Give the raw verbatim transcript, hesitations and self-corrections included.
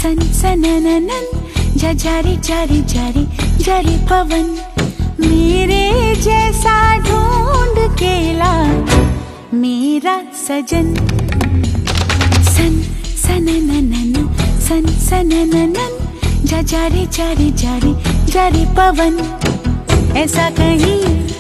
सन सनननन जा जारी जारी जारी जारी पवन, मेरे जैसा ढूंढ के ला मेरा सजन। सन सनननन सन सनननन जा जारी जारी जारी जारी पवन, ऐसा कहीं